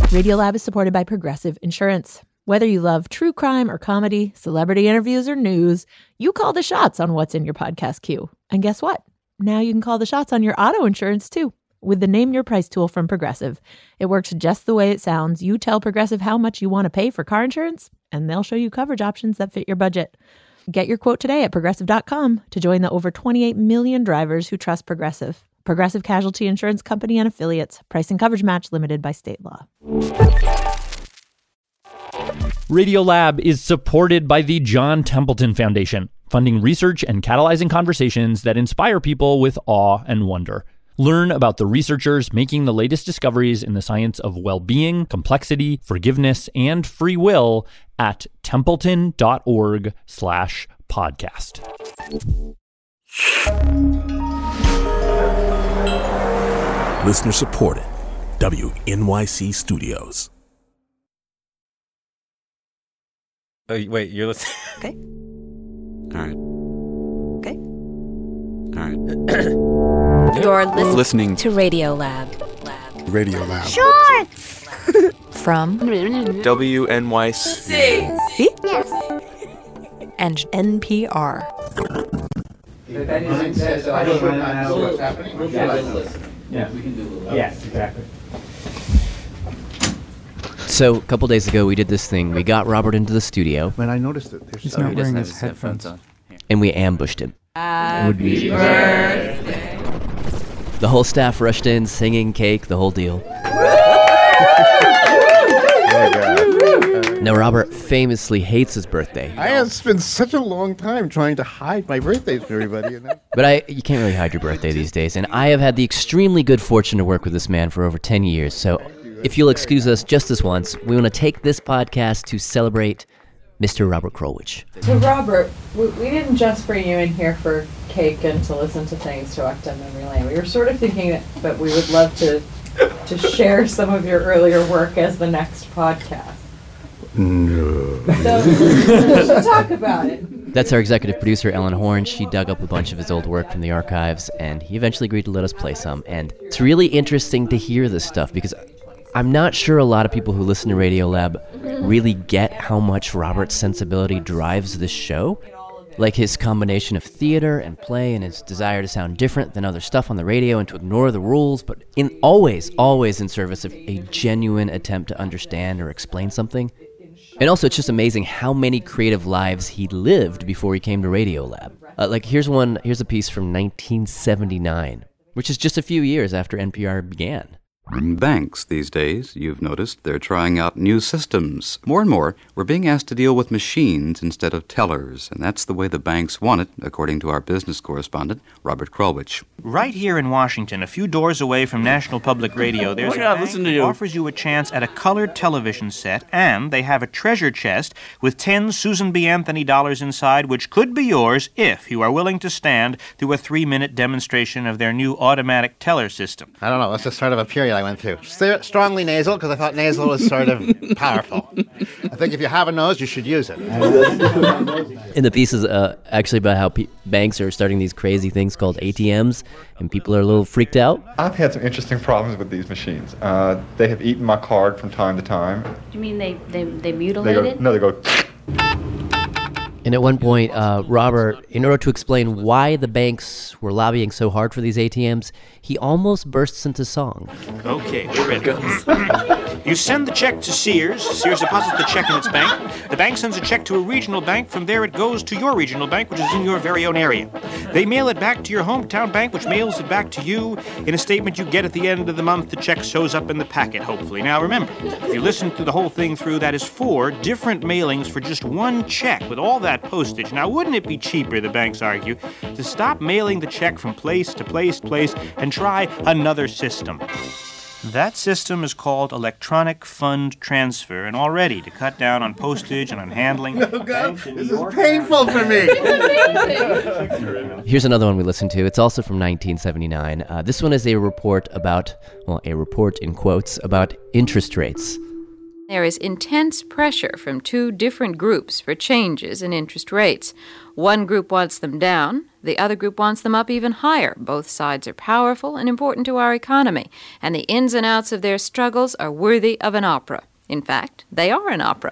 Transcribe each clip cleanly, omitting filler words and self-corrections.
Radiolab is supported by Progressive Insurance. Whether you love true crime or comedy, celebrity interviews or news, you call the shots on what's in your podcast queue. And guess what? Now you can call the shots on your auto insurance too with the Name Your Price tool from Progressive. It works just the way it sounds. You tell Progressive how much you want to pay for car insurance, and they'll show you coverage options that fit your budget. Get your quote today at Progressive.com to join the over 28 million drivers who trust Progressive. Progressive Casualty Insurance Company and Affiliates. Price and coverage match limited by state law. Radiolab is supported by the John Templeton Foundation, funding research and catalyzing conversations that inspire people with awe and wonder. Learn about the researchers making the latest discoveries in the science of well-being, complexity, forgiveness, and free will at templeton.org/podcast. Listener supported. WNYC Studios. Oh, wait, you're listening? Okay. All right. Okay. All right. You're listening to Radiolab. Radiolab. Shorts! From WNYC. See? Yes. And NPR. Yes, exactly. So a couple days ago, we did this thing. We got Robert into the studio. Man, I noticed it. He's not wearing his headphones on. And we ambushed him. Happy birthday. The whole staff rushed in, singing, cake, the whole deal. Now, Robert famously hates his birthday. I have spent such a long time trying to hide my birthdays from everybody. But you can't really hide your birthday these days. And I have had the extremely good fortune to work with this man for over 10 years. So if you'll excuse us just this once, we want to take this podcast to celebrate Mr. Robert Krulwich. So Robert, we didn't just bring you in here for cake and to listen to things to walk down memory lane. We were sort of thinking that we would love to share some of your earlier work as the next podcast. No. So we should talk about it. That's our executive producer, Ellen Horn. She dug up a bunch of his old work from the archives, and he eventually agreed to let us play some. And it's really interesting to hear this stuff, because I'm not sure a lot of people who listen to Radiolab really get how much Robert's sensibility drives this show. Like his combination of theater and play and his desire to sound different than other stuff on the radio and to ignore the rules, but always in service of a genuine attempt to understand or explain something. And also, it's just amazing how many creative lives he lived before he came to Radiolab. Here's a piece from 1979, which is just a few years after NPR began. Banks these days, you've noticed, they're trying out new systems. More and more, we're being asked to deal with machines instead of tellers, and that's the way the banks want it, according to our business correspondent, Robert Krulwich. Right here in Washington, a few doors away from National Public Radio, there's a bank that offers you a chance at a colored television set, and they have a treasure chest with 10 Susan B. Anthony dollars inside, which could be yours if you are willing to stand through a 3-minute demonstration of their new automatic teller system. I don't know. It's just sort of a period I went through. Strongly nasal, because I thought nasal was sort of powerful. I think if you have a nose, you should use it. And the piece is actually about how banks are starting these crazy things called ATMs, and people are a little freaked out. I've had some interesting problems with these machines. They have eaten my card from time to time. Do you mean they mutilate it? No, they go... And at one point, Robert, in order to explain why the banks were lobbying so hard for these ATMs, he almost bursts into song. Okay, we're ready. You send the check to Sears. Sears deposits the check in its bank. The bank sends a check to a regional bank. From there, it goes to your regional bank, which is in your very own area. They mail it back to your hometown bank, which mails it back to you. In a statement you get at the end of the month, the check shows up in the packet, hopefully. Now, remember, if you listen to the whole thing through, that is 4 different mailings for just one check with all that postage. Now, wouldn't it be cheaper, the banks argue, to stop mailing the check from place to place and try another system? That system is called electronic fund transfer, and already, to cut down on postage and on handling... Oh, God, this is painful for me. Here's another one we listened to. It's also from 1979. This one is a report in quotes, about interest rates. There is intense pressure from two different groups for changes in interest rates. One group wants them down, the other group wants them up even higher. Both sides are powerful and important to our economy, and the ins and outs of their struggles are worthy of an opera. In fact, they are an opera.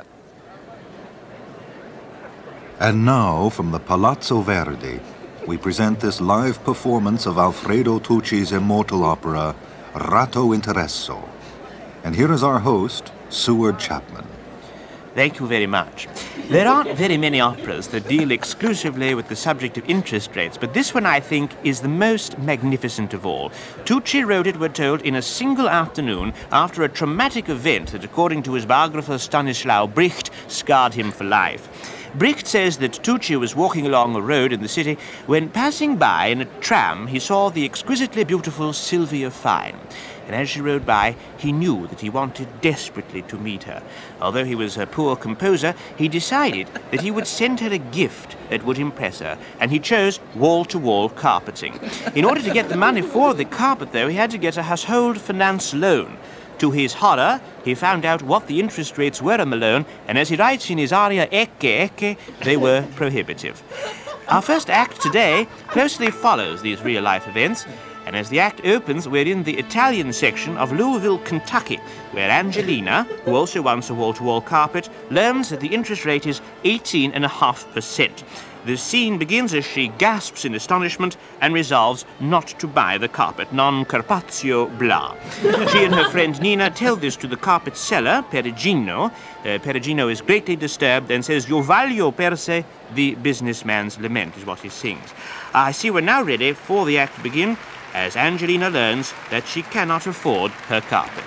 And now, from the Palazzo Verdi, we present this live performance of Alfredo Tucci's immortal opera, Ratto Interesso. And here is our host, Seward Chapman. Thank you very much. There aren't very many operas that deal exclusively with the subject of interest rates, but this one, I think, is the most magnificent of all. Tucci wrote it, we're told, in a single afternoon after a traumatic event that, according to his biographer Stanislaw Bricht, scarred him for life. Bricht says that Tucci was walking along a road in the city when, passing by in a tram, he saw the exquisitely beautiful Sylvia Fine. And as she rode by, he knew that he wanted desperately to meet her. Although he was a poor composer, he decided that he would send her a gift that would impress her, and he chose wall-to-wall carpeting. In order to get the money for the carpet, though, he had to get a household finance loan. To his horror, he found out what the interest rates were on the loan, and as he writes in his aria Ecce Ecce, they were prohibitive. Our first act today closely follows these real-life events, and as the act opens, we're in the Italian section of Louisville, Kentucky, where Angelina, who also wants a wall-to-wall carpet, learns that the interest rate is 18.5%. The scene begins as she gasps in astonishment and resolves not to buy the carpet, non carpaccio blah. She and her friend Nina tell this to the carpet seller, Perugino. Perugino is greatly disturbed and says, "Io voglio per se," the businessman's lament is what he sings. I see we're now ready for the act to begin, as Angelina learns that she cannot afford her carpet.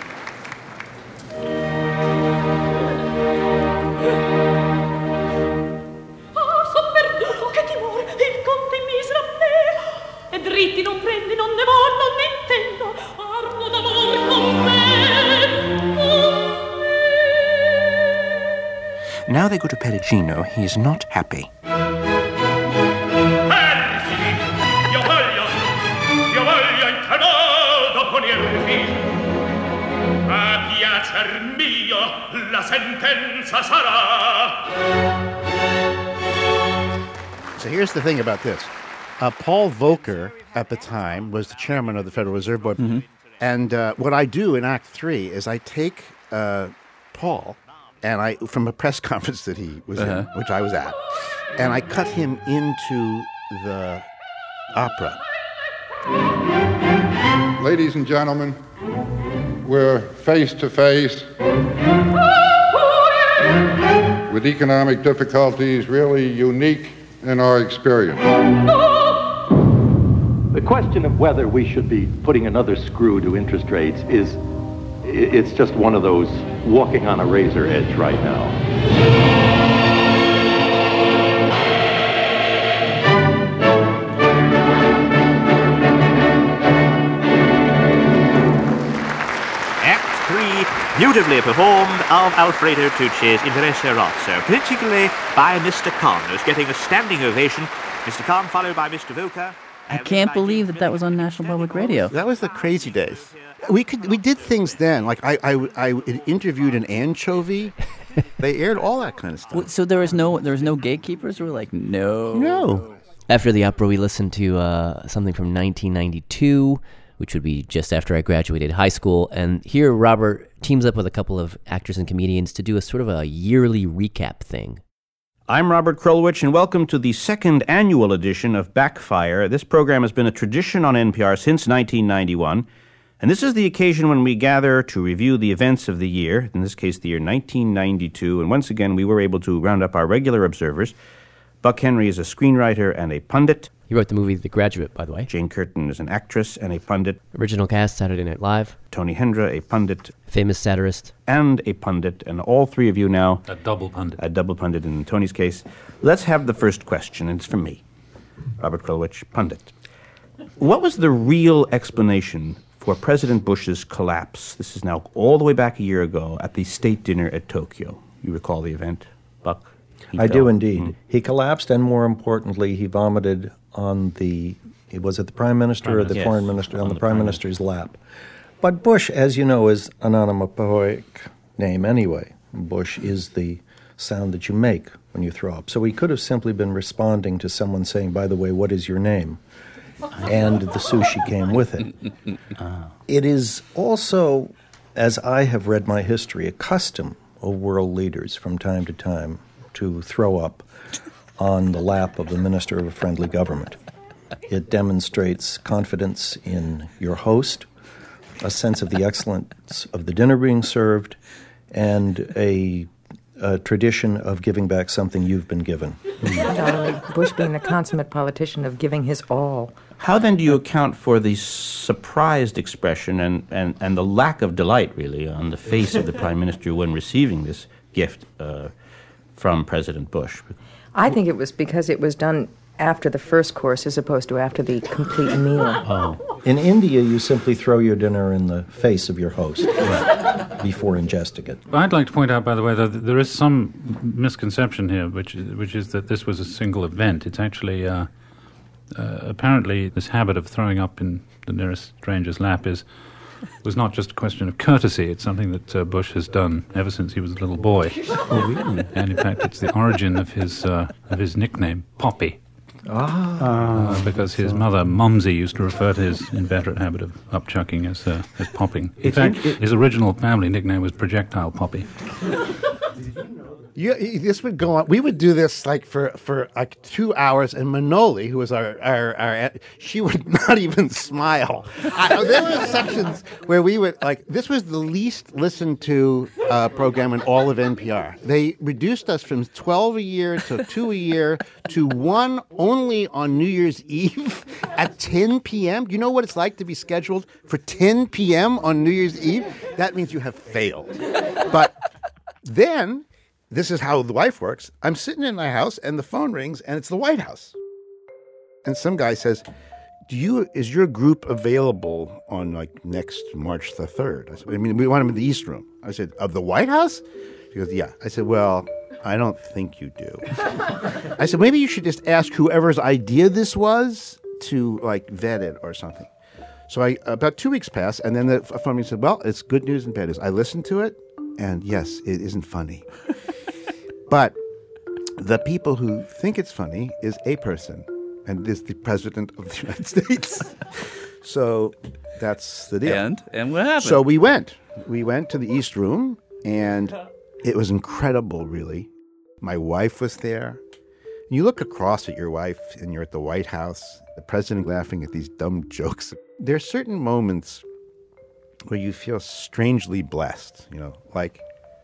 Now they go to Perugino. He is not happy. So here's the thing about this. Paul Volcker, at the time, was the chairman of the Federal Reserve Board. Mm-hmm. And what I do in Act 3 is I take Paul, and from a press conference that he was in, which I was at, and I cut him into the opera. Ladies and gentlemen, we're face to face with economic difficulties really unique in our experience. The question of whether we should be putting another screw to interest rates it's just one of those walking on a razor edge right now. Beautifully performed of Alfredo Tucci's Interesse Rozzo, particularly by Mr. Kahn, who's getting a standing ovation. Mr. Kahn followed by Mr. Volcker. I can't believe that was on National Public Radio. That was the crazy days. We did things then. Like I interviewed an anchovy. They aired all that kind of stuff. So there was no gatekeepers. We were like, no. After the opera, we listened to something from 1992, which would be just after I graduated high school. And here, Robert teams up with a couple of actors and comedians to do a sort of a yearly recap thing. I'm Robert Krulwich, and welcome to the second annual edition of Backfire. This program has been a tradition on NPR since 1991, and this is the occasion when we gather to review the events of the year, in this case the year 1992, and once again we were able to round up our regular observers. Buck Henry is a screenwriter and a pundit. He wrote the movie The Graduate, by the way. Jane Curtin is an actress and a pundit. Original cast, Saturday Night Live. Tony Hendra, a pundit. Famous satirist. And a pundit. And all three of you now... A double pundit. A double pundit in Tony's case. Let's have the first question, and it's from me, Robert Krulwich, pundit. What was the real explanation for President Bush's collapse? This is now all the way back a year ago at the state dinner at Tokyo. You recall the event, Buck? I do indeed. Mm-hmm. He collapsed, and more importantly, he vomited on was it the Prime Minister or the Foreign Minister? On the Prime Minister's lap. But Bush, as you know, is onomatopoeic, name anyway. Bush is the sound that you make when you throw up. So he could have simply been responding to someone saying, by the way, what is your name? And the sushi came with it. It is also, as I have read my history, a custom of world leaders from time to time to throw up on the lap of the minister of a friendly government. It demonstrates confidence in your host, a sense of the excellence of the dinner being served, and a tradition of giving back something you've been given. Bush being the consummate politician of giving his all. How then do you account for the surprised expression and the lack of delight, really, on the face of the Prime Minister when receiving this gift from President Bush? I think it was because it was done after the first course as opposed to after the complete meal. Oh. In India, you simply throw your dinner in the face of your host before ingesting it. I'd like to point out, by the way, that there is some misconception here, which is that this was a single event. It's actually, apparently, this habit of throwing up in the nearest stranger's lap was not just a question of courtesy. It's something that Bush has done ever since he was a little boy. Oh, really? And in fact, it's the origin of his nickname, Poppy. Because his mother, Mumsy, used to refer to his inveterate habit of upchucking as popping. In fact, his original family nickname was Projectile Poppy. This would go on. We would do this like for like 2 hours, and Manoli, who was our she would not even smile. There were sections where we would this was the least listened to program in all of NPR. They reduced us from 12 a year to 2 a year to 1 only on New Year's Eve at 10 p.m. Do you know what it's like to be scheduled for 10 p.m. on New Year's Eve? That means you have failed. But then, this is how the life works. I'm sitting in my house and the phone rings and it's the White House. And some guy says, is your group available on next March the 3rd? I said, we want him in the East Room. I said, of the White House? He goes, yeah. I said, well, I don't think you do. I said, maybe you should just ask whoever's idea this was to vet it or something. So about 2 weeks passed, and then the phone rang said, well, it's good news and bad news. I listened to it, and yes, it isn't funny. But the people who think it's funny is a person, and is the President of the United States. So that's the deal. And what happened? So we went to the East Room, and it was incredible, really. My wife was there. You look across at your wife, and you're at the White House, the president laughing at these dumb jokes. There are certain moments where you feel strangely blessed, like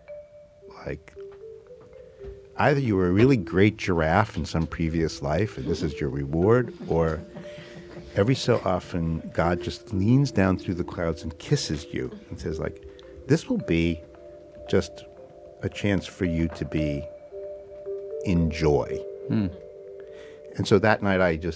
either you were a really great giraffe in some previous life and this is your reward, or every so often God just leans down through the clouds and kisses you and says this will be just a chance for you to be in joy. And so that night it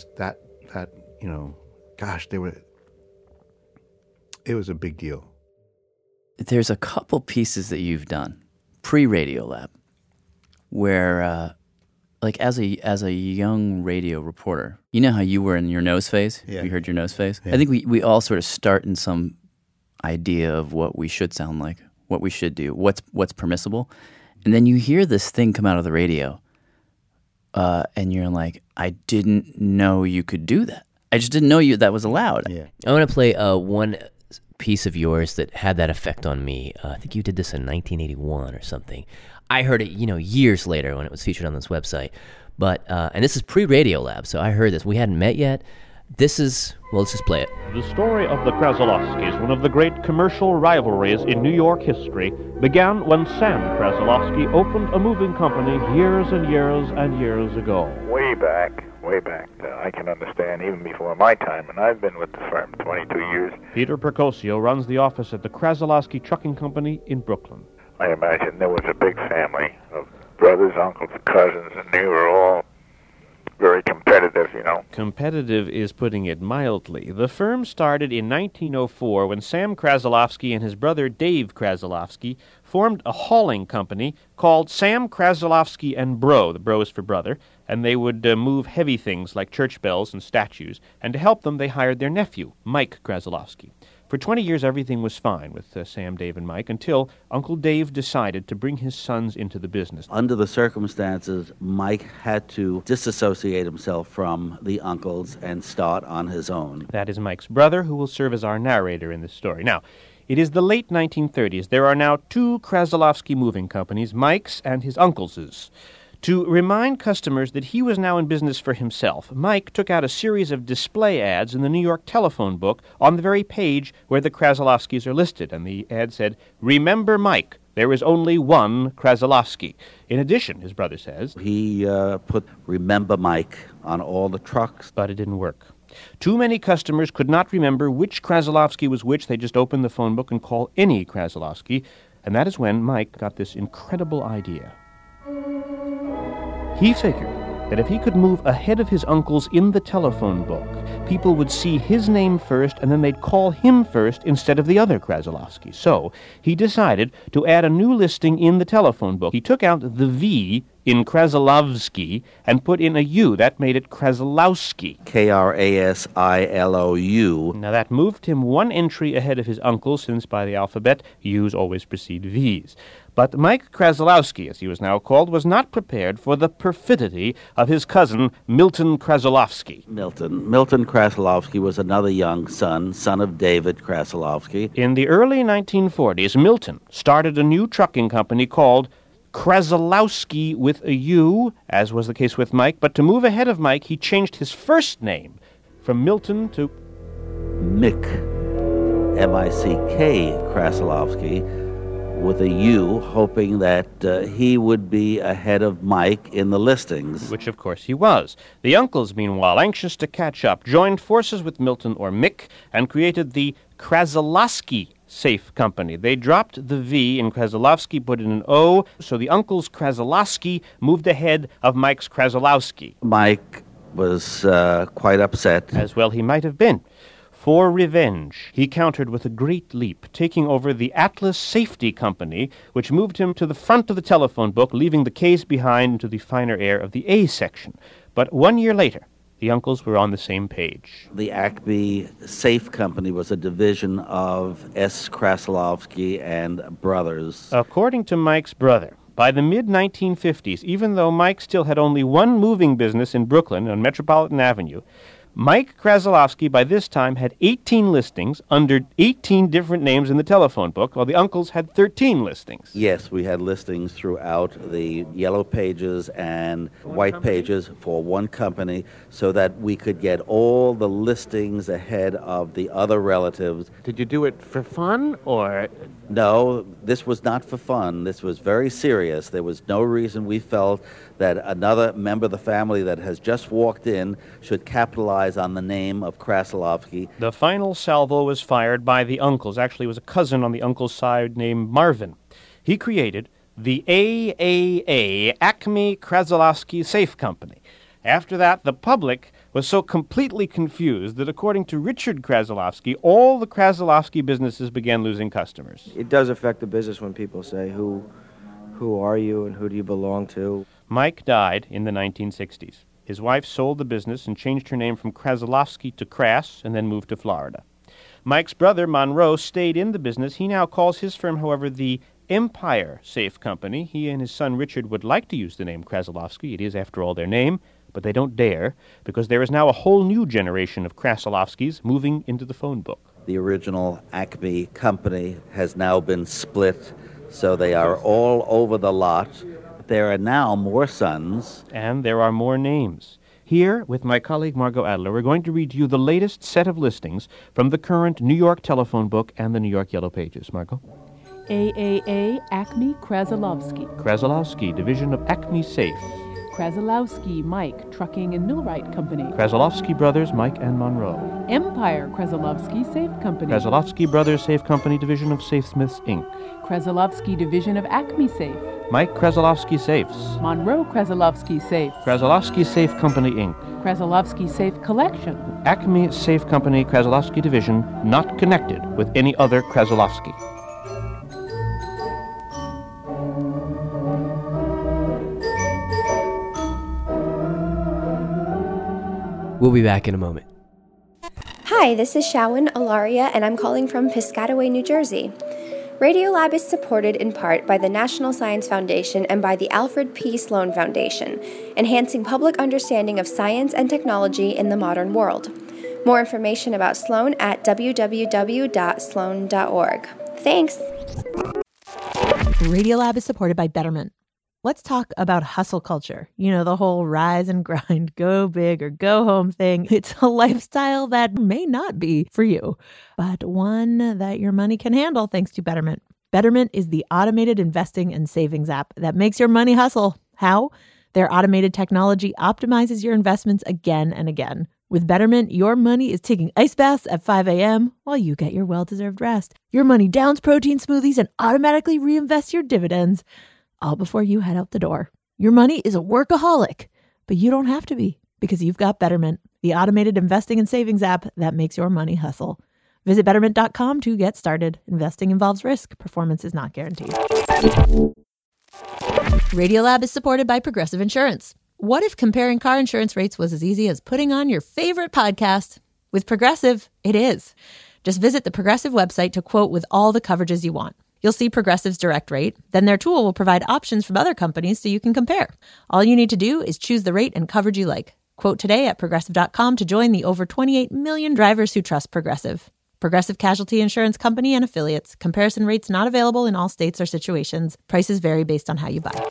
was a big deal. There's a couple pieces that you've done pre-Radiolab where, as a young radio reporter, you know how you were in your nose phase? Yeah. You heard your nose phase? Yeah. I think we all sort of start in some idea of what we should sound like, what we should do, what's permissible. And then you hear this thing come out of the radio, and you're like, I didn't know you could do that. I just didn't know that was allowed. Yeah. I want to play one piece of yours that had that effect on me. I think you did this in 1981 or something. I heard it, years later when it was featured on this website. But and this is pre-Radiolab, so I heard this. We hadn't met yet. This is, let's just play it. The story of the Krasilovskis, one of the great commercial rivalries in New York history, began when Sam Krasilovsky opened a moving company years and years and years ago. Way back. I can understand even before my time, and I've been with the firm 22 years. Peter Percosio runs the office at the Krasilovsky Trucking Company in Brooklyn. I imagine there was a big family of brothers, uncles, cousins, and they were all very competitive, Competitive is putting it mildly. The firm started in 1904 when Sam Krasilovsky and his brother Dave Krasilovsky formed a hauling company called Sam Krasilovsky and Bro. The Bro is for brother. And they would move heavy things like church bells and statues. And to help them, they hired their nephew, Mike Krasilovsky. For 20 years, everything was fine with Sam, Dave, and Mike until Uncle Dave decided to bring his sons into the business. Under the circumstances, Mike had to disassociate himself from the uncles and start on his own. That is Mike's brother, who will serve as our narrator in this story. Now, it is the late 1930s. There are now two Krasilovsky moving companies, Mike's and his uncle's. To remind customers that he was now in business for himself, Mike took out a series of display ads in the New York telephone book on the very page where the Krasilovskys are listed, and the ad said, "Remember Mike, there is only one Krasilovsky." In addition, his brother says, he put "Remember Mike" on all the trucks. But it didn't work. Too many customers could not remember which Krasilovsky was which. They just opened the phone book and called any Krasilovsky, and that is when Mike got this incredible idea. He figured that if he could move ahead of his uncles in the telephone book, people would see his name first and then they'd call him first instead of the other Krasilovsky. So he decided to add a new listing in the telephone book. He took out the V in Krasilovsky and put in a U. That made it Krasilowski. Krasilu. Now that moved him one entry ahead of his uncles, since by the alphabet, U's always precede V's. But Mike Krasilowski, as he was now called, was not prepared for the perfidy of his cousin, Milton Krasilovsky. Milton Krasilovsky was another young son of David Krasilovsky. In the early 1940s, Milton started a new trucking company called Krasilowski with a U, as was the case with Mike, but to move ahead of Mike, he changed his first name from Milton to Mick, M-I-C-K Krasilovsky, with a U, hoping that he would be ahead of Mike in the listings. Which, of course, he was. The uncles, meanwhile, anxious to catch up, joined forces with Milton or Mick and created the Krasilovsky Safe Company. They dropped the V in Krasilovsky, put in an O, so the uncles Krasilovsky moved ahead of Mike's Krasilowski. Mike was quite upset. As well he might have been. For revenge, he countered with a great leap, taking over the Atlas Safety Company, which moved him to the front of the telephone book, leaving the K's behind into the finer air of the A section. But 1 year later, the uncles were on the same page. The Acme Safe Company was a division of S. Krasilovsky and Brothers. According to Mike's brother, by the mid-1950s, even though Mike still had only one moving business in Brooklyn on Metropolitan Avenue, Mike Krasilovsky by this time had 18 listings under 18 different names in the telephone book, while the uncles had 13 listings. Yes, we had listings throughout the yellow pages and white pages for one company so that we could get all the listings ahead of the other relatives. Did you do it for fun, or? No, this was not for fun. This was very serious. There was no reason we felt that another member of the family that has just walked in should capitalize on the name of Krasilovsky. The final salvo was fired by the uncles. Actually, it was a cousin on the uncle's side named Marvin. He created the AAA, Acme Krasilovsky Safe Company. After that, the public was so completely confused that, according to Richard Krasilovsky, all the Krasilovsky businesses began losing customers. It does affect the business when people say, who are you and who do you belong to? Mike died in the 1960s. His wife sold the business and changed her name from Krasilovsky to Kras and then moved to Florida. Mike's brother, Monroe, stayed in the business. He now calls his firm, however, the Empire Safe Company. He and his son Richard would like to use the name Krasilovsky. It is, after all, their name, but they don't dare, because there is now a whole new generation of Krasilovskys moving into the phone book. The original Acme company has now been split, so they are all over the lot. There are now more sons. And there are more names. Here, with my colleague Margot Adler, we're going to read you the latest set of listings from the current New York telephone book and the New York Yellow Pages. Margot? AAA Acme Krasilovsky. Krasilovsky, division of Acme Safe. Krasilowski Mike, Trucking and Millwright Company. Krasilovsky Brothers, Mike and Monroe. Empire Krasilovsky Safe Company. Krasilovsky Brothers Safe Company, division of Safesmiths, Inc. Krasilovsky Division of Acme Safe. Mike Krasilovsky Safes. Monroe Krasilovsky Safe. Krasilovsky Safe Company, Inc. Krasilovsky Safe Collection. Acme Safe Company, Krasilovsky Division, not connected with any other Krasilovsky. We'll be back in a moment. Hi, Hi, this is Shawin Alaria, and I'm calling from Piscataway, New Jersey. Radiolab is supported in part by the National Science Foundation and by the Alfred P. Sloan Foundation, enhancing public understanding of science and technology in the modern world. More information about Sloan at www.sloan.org. Thanks. Radiolab is supported by Betterment. Let's talk about hustle culture. You know, the whole rise and grind, go big or go home thing. It's a lifestyle that may not be for you, but one that your money can handle thanks to Betterment. Betterment is the automated investing and savings app that makes your money hustle. How? Their automated technology optimizes your investments again and again. With Betterment, your money is taking ice baths at 5 a.m. while you get your well-deserved rest. Your money downs protein smoothies and automatically reinvests your dividends, all before you head out the door. Your money is a workaholic, but you don't have to be, because you've got Betterment, the automated investing and savings app that makes your money hustle. Visit Betterment.com to get started. Investing involves risk. Performance is not guaranteed. Radiolab is supported by Progressive Insurance. What if comparing car insurance rates was as easy as putting on your favorite podcast? With Progressive, it is. Just visit the Progressive website to quote with all the coverages you want. You'll see Progressive's direct rate. Then their tool will provide options from other companies so you can compare. All you need to do is choose the rate and coverage you like. Quote today at Progressive.com to join the over 28 million drivers who trust Progressive. Progressive Casualty Insurance Company and Affiliates. Comparison rates not available in all states or situations. Prices vary based on how you buy.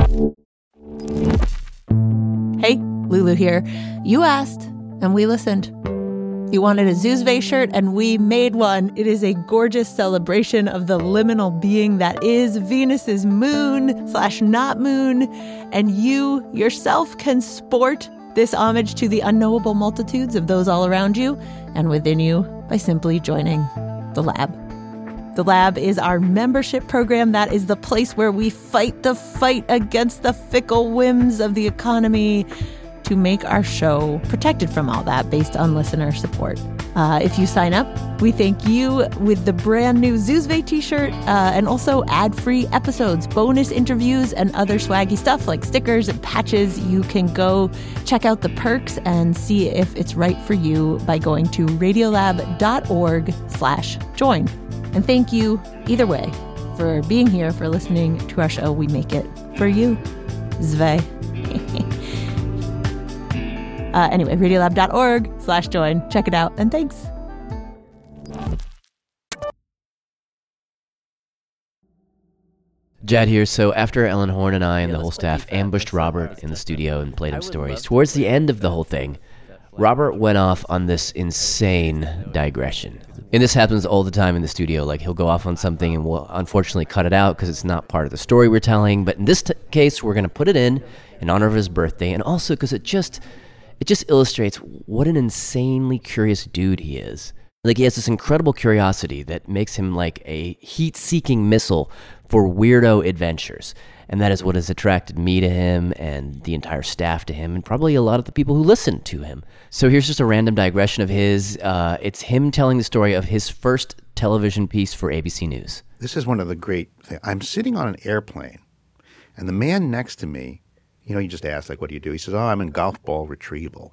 Hey, Lulu here. You asked, and we listened. You wanted a Zuzve shirt, and we made one. It is a gorgeous celebration of the liminal being that is Venus's moon/not moon, and you yourself can sport this homage to the unknowable multitudes of those all around you and within you by simply joining the Lab. The Lab is our membership program that is the place where we fight the fight against the fickle whims of the economy to make our show protected from all that based on listener support. If you sign up, we thank you with the brand new Zuzve t-shirt and also ad-free episodes, bonus interviews, and other swaggy stuff like stickers and patches. You can go check out the perks and see if it's right for you by going to radiolab.org/join. And thank you either way for being here, for listening to our show. We make it for you. Zve. Anyway, radiolab.org/join. Check it out, and thanks. Jad here. So after Ellen Horn and I and the whole staff ambushed Robert in the studio and played him stories, towards the end of the whole thing, Robert went off on this insane digression. And this happens all the time in the studio. Like, he'll go off on something and we'll unfortunately cut it out because it's not part of the story we're telling. But in this case, we're going to put it in honor of his birthday, and also because it just illustrates what an insanely curious dude he is. Like, he has this incredible curiosity that makes him like a heat-seeking missile for weirdo adventures. And that is what has attracted me to him and the entire staff to him and probably a lot of the people who listen to him. So here's just a random digression of his. It's him telling the story of his first television piece for ABC News. This is one of the great things. I'm sitting on an airplane, and the man next to me, you know, he just asked, like, what do you do? He says, oh, I'm in golf ball retrieval.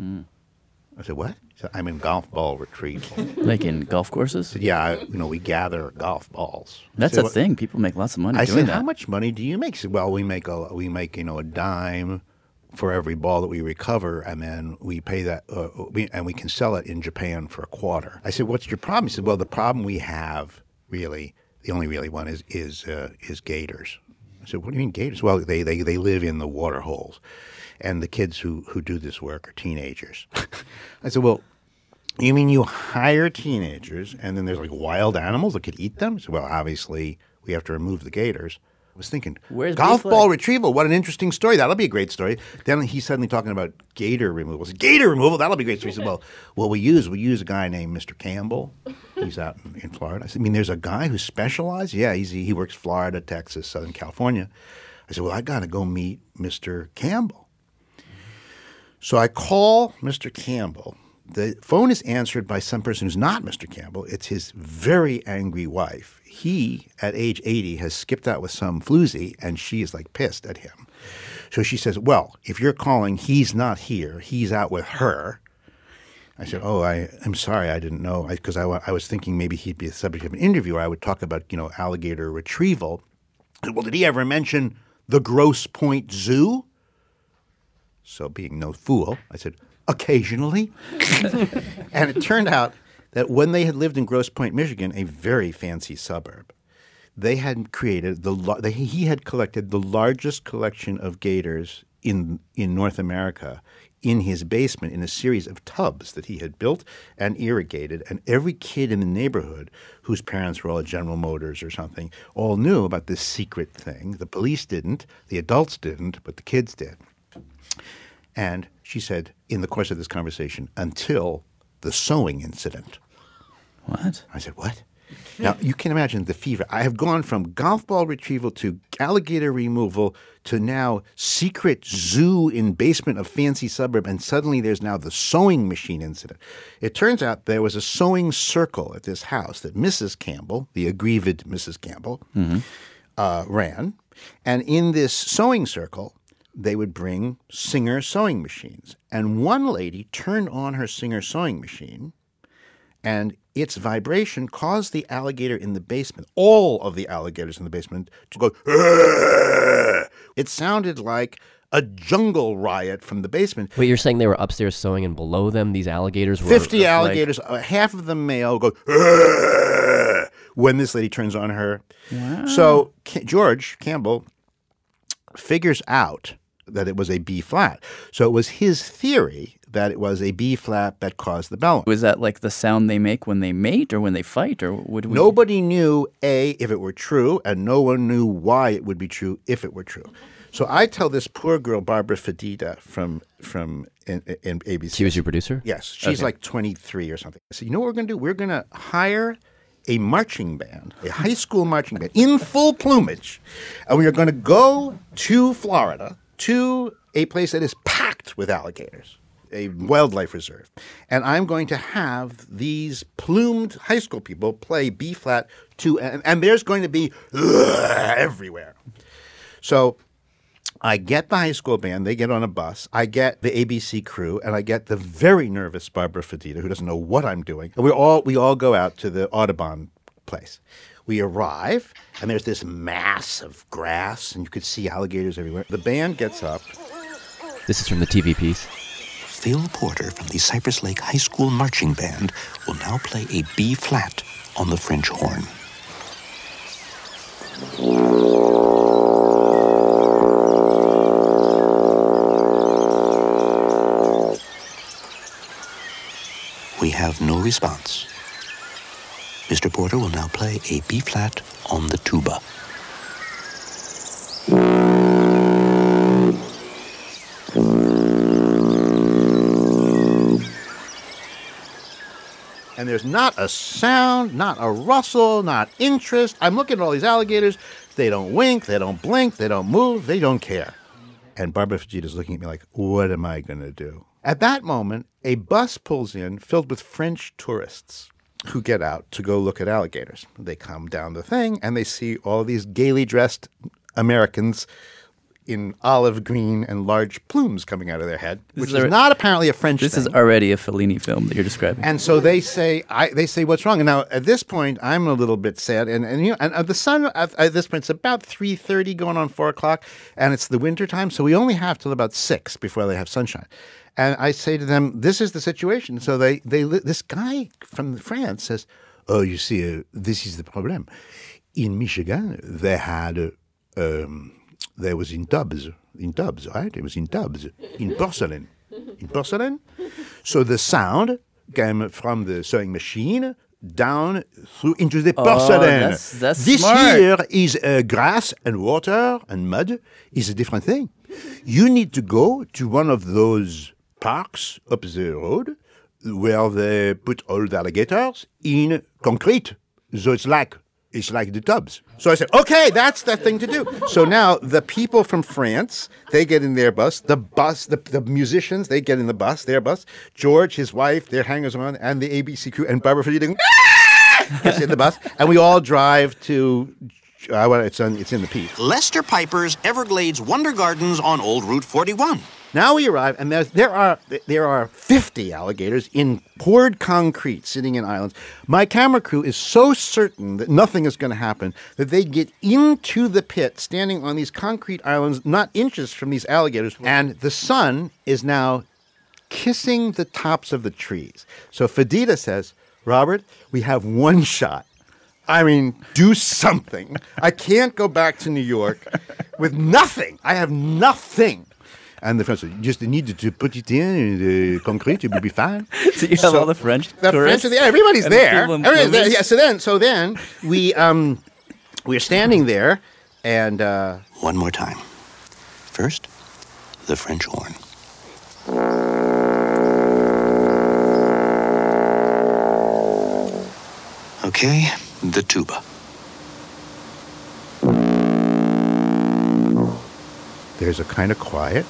I said, what? He said, I'm in golf ball retrieval. Like in golf courses? I said, yeah, we gather golf balls. That's a thing. People make lots of money doing that. I said, how much money do you make? He said, well, we make a dime for every ball that we recover, and then we pay that, and we can sell it in Japan for a quarter. I said, what's your problem? He said, well, the problem we have, really, the only really one is gators. I said, what do you mean gators? Well, they live in the water holes, and the kids who do this work are teenagers. I said, well, you mean you hire teenagers, and then there's like wild animals that could eat them? He said, well, obviously, we have to remove the gators. I was thinking, golf ball retrieval, what an interesting story. That'll be a great story. Then he's suddenly talking about gator removal. I said, gator removal, that'll be a great story. He said, well, we use a guy named Mr. Campbell. He's out in Florida. I said, I mean, there's a guy who specializes? Yeah, he works Florida, Texas, Southern California. I said, well, I got to go meet Mr. Campbell. So I call Mr. Campbell. The phone is answered by some person who's not Mr. Campbell. It's his very angry wife. He, at age 80, has skipped out with some floozy, and she is like pissed at him. So she says, well, if you're calling, he's not here. He's out with her. I said, "Oh, I'm sorry, I didn't know," because I was thinking maybe he'd be the subject of an interview where I would talk about, alligator retrieval. I said, well, did he ever mention the Grosse Pointe Zoo? So being no fool, I said, occasionally. And it turned out that when they had lived in Grosse Pointe, Michigan, a very fancy suburb, they had created he had collected the largest collection of gators in North America in his basement in a series of tubs that he had built and irrigated. And every kid in the neighborhood whose parents were all at General Motors or something all knew about this secret thing. The police didn't, the adults didn't, but the kids did. And she said, in the course of this conversation, until the sewing incident. What? I said, what? Now, you can imagine the fever. I have gone from golf ball retrieval to alligator removal to now secret zoo in basement of fancy suburb, and suddenly there's now the sewing machine incident. It turns out there was a sewing circle at this house that Mrs. Campbell, the aggrieved Mrs. Campbell, ran. And in this sewing circle, they would bring Singer sewing machines. And one lady turned on her Singer sewing machine, and its vibration caused the alligator in the basement, all of the alligators in the basement, to go, Aah! It sounded like a jungle riot from the basement. Wait, you're saying they were upstairs sewing and below them these alligators were 50 alligators, half of them male, go, Aah! When this lady turns on her. Wow. So George Campbell figures out that it was a B flat. So it was his theory that it was a B flat that caused the bellowing. Was that like the sound they make when they mate or when they fight, or would we? Nobody knew if it were true, and no one knew why it would be true if it were true. So I tell this poor girl, Barbara Fedida from in ABC. She was your producer? Yes. She's like 23 or something. I said, you know what we're going to do? We're going to hire a marching band, a high school marching band, in full plumage, and we are going to go to Florida, to a place that is packed with alligators, a wildlife reserve. And I'm going to have these plumed high school people play B flat and there's going to be everywhere. So I get the high school band, they get on a bus, I get the ABC crew, and I get the very nervous Barbara Fedida, who doesn't know what I'm doing. And we all go out to the Audubon place. We arrive, and there's this mass of grass, and you could see alligators everywhere. The band gets up. This is from the TV piece. Phil Porter from the Cypress Lake High School Marching Band will now play a B flat on the French horn. We have no response. Mr. Porter will now play a B flat on the tuba. And there's not a sound, not a rustle, not interest. I'm looking at all these alligators. They don't wink, they don't blink, they don't move, they don't care. And Barbara Fedita's looking at me like, what am I going to do? At that moment, a bus pulls in filled with French tourists who get out to go look at alligators. They come down the thing, and they see all these gaily dressed Americans in olive green and large plumes coming out of their head, which is not apparently a French thing. This is already a Fellini film that you're describing. And so they say, what's wrong? And now, at this point, I'm a little bit sad. And the sun, at this point, it's about 3:30 going on 4 o'clock, and it's the winter time, so we only have till about 6 before they have sunshine. And I say to them, this is the situation. So this guy from France says, oh, you see, this is the problem. In Michigan, they had, there was in tubs, right? It was in tubs, in porcelain. In porcelain. So the sound came from the sewing machine down through into the porcelain. That's this smart. here is grass and water and mud is a different thing. You need to go to one of those parks up the road where they put old alligators in concrete. So it's like the tubs. So I said, okay, that's the thing to do. So now the people from France, they get in their bus. The musicians, they get in the bus, their bus. George, his wife, their hangers-on, and the ABC crew, and Barbara Fedida gets in the bus. And we all drive to, it's in the piece. Lester Piper's Everglades Wonder Gardens on Old Route 41. Now we arrive, and there are 50 alligators in poured concrete sitting in islands. My camera crew is so certain that nothing is going to happen that they get into the pit, standing on these concrete islands, not inches from these alligators, and the sun is now kissing the tops of the trees. So Fedita says, Robert, we have one shot. I mean, do something. I can't go back to New York with nothing. I have nothing. And the French said, you just need to put it in the concrete, it will be fine. So you have all the French tourists? French are there. Everybody's there. Yeah, so then we're standing there, and... One more time. First, the French horn. Okay, the tuba. There's a kind of quiet.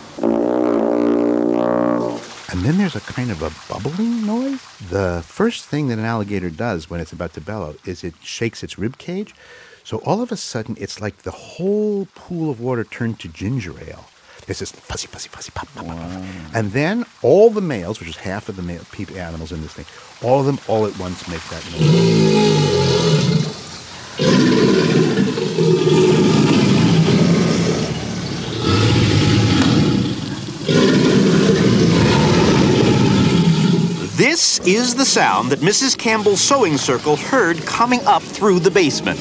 And then there's a kind of a bubbling noise. The first thing that an alligator does when it's about to bellow is it shakes its rib cage. So all of a sudden, it's like the whole pool of water turned to ginger ale. There's this fuzzy, fuzzy, fuzzy, pop, pop, pop, pop. And then all the males, which is half of the male animals in this thing, all of them all at once make that noise. This is the sound that Mrs. Campbell's sewing circle heard coming up through the basement.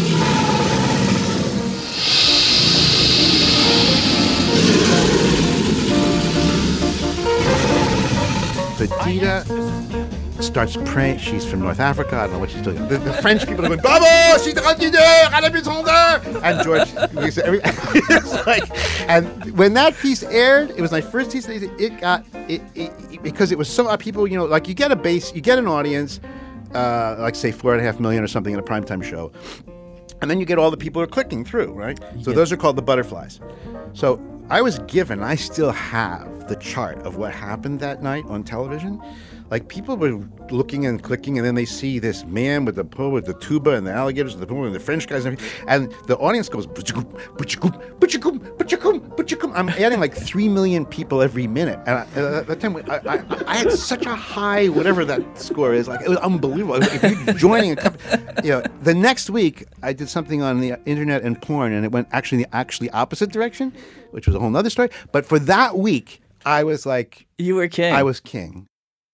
Fedita starts praying. She's from North Africa. I don't know what she's doing. The French people are going, Bravo, c'est grandideur, à la maison d'heure. And George, it's like, and when that piece aired, it was my first piece. It got because it was so people, like you get an audience, like say 4.5 million or something in a primetime show, and then you get all the people who are clicking through, right? So those are called the butterflies. So I was given, I still have the chart of what happened that night on television. Like people were looking and clicking, and then they see this man with the tuba and the alligators and the French guys, and the audience goes, I'm adding like 3 million people every minute, and at that time I had such a high whatever that score is, like it was unbelievable. If you're joining a company, the next week I did something on the internet and porn, and it went actually the opposite direction, which was a whole other story. But for that week, I was like, you were king. I was king.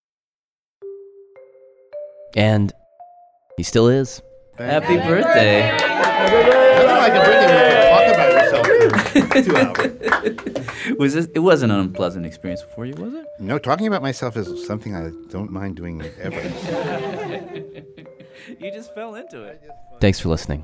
And he still is. Happy birthday. Nothing like a birthday when you talk about yourself for 2 hours. It wasn't an unpleasant experience for you, was it? No, talking about myself is something I don't mind doing ever. You just fell into it. Thanks for listening.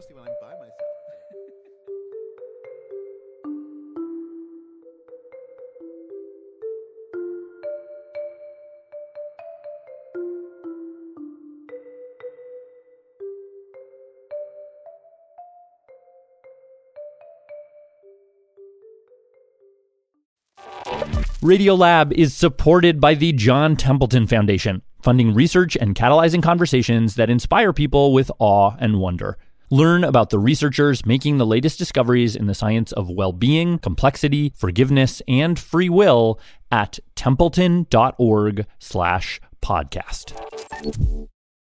Radiolab is supported by the John Templeton Foundation, funding research and catalyzing conversations that inspire people with awe and wonder. Learn about the researchers making the latest discoveries in the science of well-being, complexity, forgiveness, and free will at templeton.org/podcast.